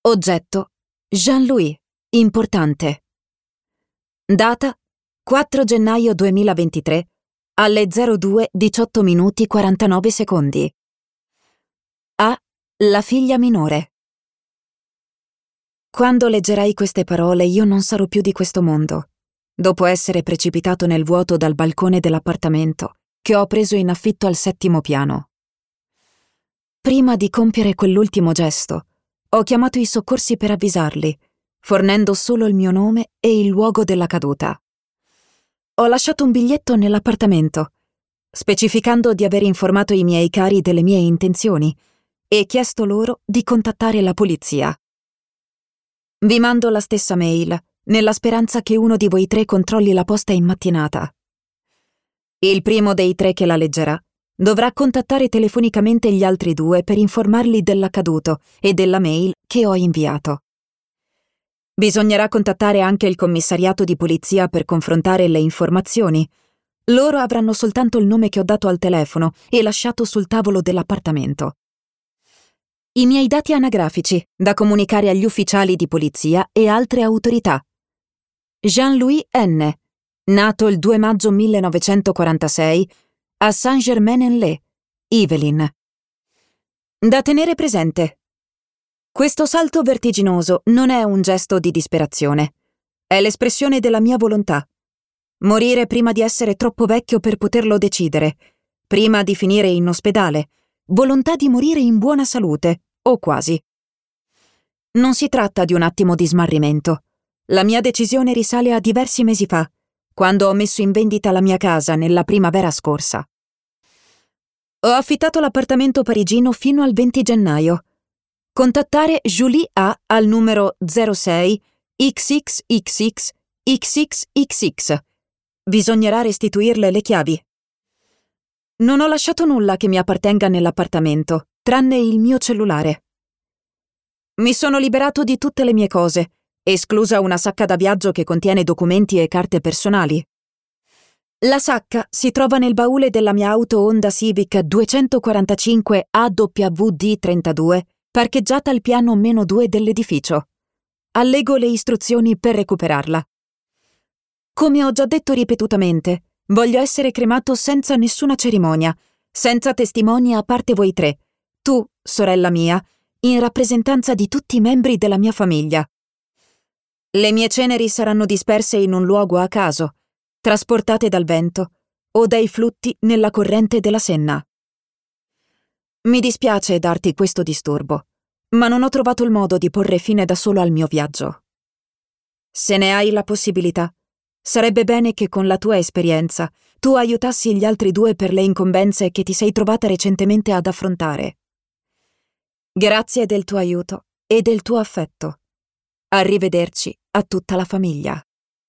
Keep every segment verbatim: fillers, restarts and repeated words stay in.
Oggetto: Jean-Louis, importante. Data: quattro gennaio duemilaventitré, alle zero due diciotto minuti quarantanove secondi. A. La figlia minore. Quando leggerai queste parole io non sarò più di questo mondo, dopo essere precipitato nel vuoto dal balcone dell'appartamento che ho preso in affitto al settimo piano. Prima di compiere quell'ultimo gesto, ho chiamato i soccorsi per avvisarli, fornendo solo il mio nome e il luogo della caduta. Ho lasciato un biglietto nell'appartamento, specificando di aver informato i miei cari delle mie intenzioni e chiesto loro di contattare la polizia. Vi mando la stessa mail, nella speranza che uno di voi tre controlli la posta in mattinata. Il primo dei tre che la leggerà dovrà contattare telefonicamente gli altri due per informarli dell'accaduto e della mail che ho inviato. Bisognerà contattare anche il commissariato di polizia per confrontare le informazioni. Loro avranno soltanto il nome che ho dato al telefono e lasciato sul tavolo dell'appartamento. I miei dati anagrafici da comunicare agli ufficiali di polizia e altre autorità. Jean-Louis N., nato il due maggio millenovecentoquarantasei a Saint-Germain-en-Laye, Yvelines. Da tenere presente: questo salto vertiginoso non è un gesto di disperazione, è l'espressione della mia volontà. Morire prima di essere troppo vecchio per poterlo decidere, prima di finire in ospedale, volontà di morire in buona salute, o quasi. Non si tratta di un attimo di smarrimento. La mia decisione risale a diversi mesi fa, quando ho messo in vendita la mia casa nella primavera scorsa. Ho affittato l'appartamento parigino fino al venti gennaio. Contattare Julie A al numero zero sei X X X X X X X X. Bisognerà restituirle le chiavi. Non ho lasciato nulla che mi appartenga nell'appartamento, tranne il mio cellulare. Mi sono liberato di tutte le mie cose, esclusa una sacca da viaggio che contiene documenti e carte personali. La sacca si trova nel baule della mia auto Honda Civic duecentoquarantacinque A W D trentadue, parcheggiata al piano meno due dell'edificio. Allego le istruzioni per recuperarla. Come ho già detto ripetutamente, voglio essere cremato senza nessuna cerimonia, senza testimoni a parte voi tre, tu, sorella mia, in rappresentanza di tutti i membri della mia famiglia. Le mie ceneri saranno disperse in un luogo a caso, trasportate dal vento o dai flutti nella corrente della Senna. Mi dispiace darti questo disturbo, ma non ho trovato il modo di porre fine da solo al mio viaggio. Se ne hai la possibilità, sarebbe bene che con la tua esperienza tu aiutassi gli altri due per le incombenze che ti sei trovata recentemente ad affrontare. Grazie del tuo aiuto e del tuo affetto. Arrivederci a tutta la famiglia.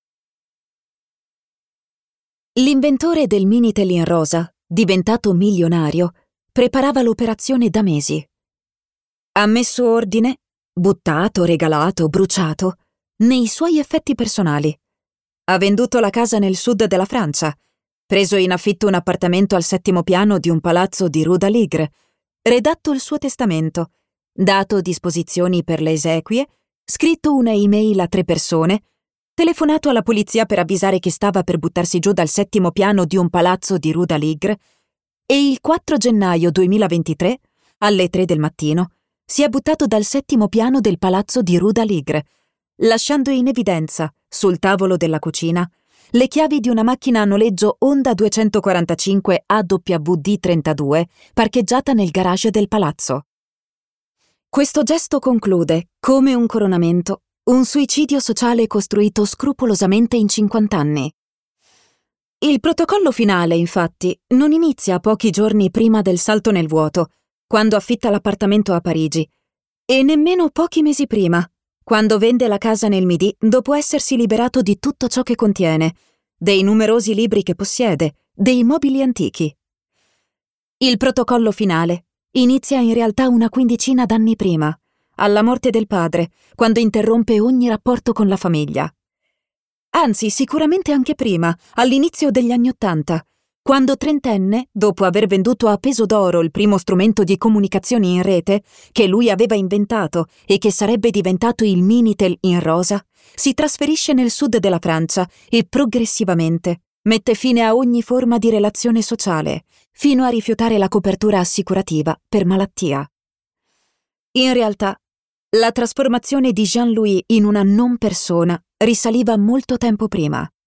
L'inventore del Minitel in rosa, diventato milionario, preparava l'operazione da mesi. Ha messo ordine, buttato, regalato, bruciato, nei suoi effetti personali. Ha venduto la casa nel sud della Francia, preso in affitto un appartamento al settimo piano di un palazzo di Rue d'Aligre, redatto il suo testamento, dato disposizioni per le esequie, scritto una email a tre persone, telefonato alla polizia per avvisare che stava per buttarsi giù dal settimo piano di un palazzo di Rue d'Aligre e il quattro gennaio duemilaventitré, alle tre del mattino, si è buttato dal settimo piano del palazzo di Rue d'Aligre, lasciando in evidenza, sul tavolo della cucina, le chiavi di una macchina a noleggio Honda duecentoquarantacinque A W D trentadue parcheggiata nel garage del palazzo. Questo gesto conclude, come un coronamento, un suicidio sociale costruito scrupolosamente in cinquanta anni. Il protocollo finale, infatti, non inizia pochi giorni prima del salto nel vuoto, quando affitta l'appartamento a Parigi, e nemmeno pochi mesi prima, quando vende la casa nel Midi dopo essersi liberato di tutto ciò che contiene, dei numerosi libri che possiede, dei mobili antichi. Il protocollo finale inizia in realtà una quindicina d'anni prima, alla morte del padre, quando interrompe ogni rapporto con la famiglia. Anzi, sicuramente anche prima, all'inizio degli anni Ottanta, Quando trentenne, dopo aver venduto a peso d'oro il primo strumento di comunicazioni in rete, che lui aveva inventato e che sarebbe diventato il Minitel in rosa, si trasferisce nel sud della Francia e progressivamente mette fine a ogni forma di relazione sociale, fino a rifiutare la copertura assicurativa per malattia. In realtà, la trasformazione di Jean-Louis in una non persona risaliva molto tempo prima.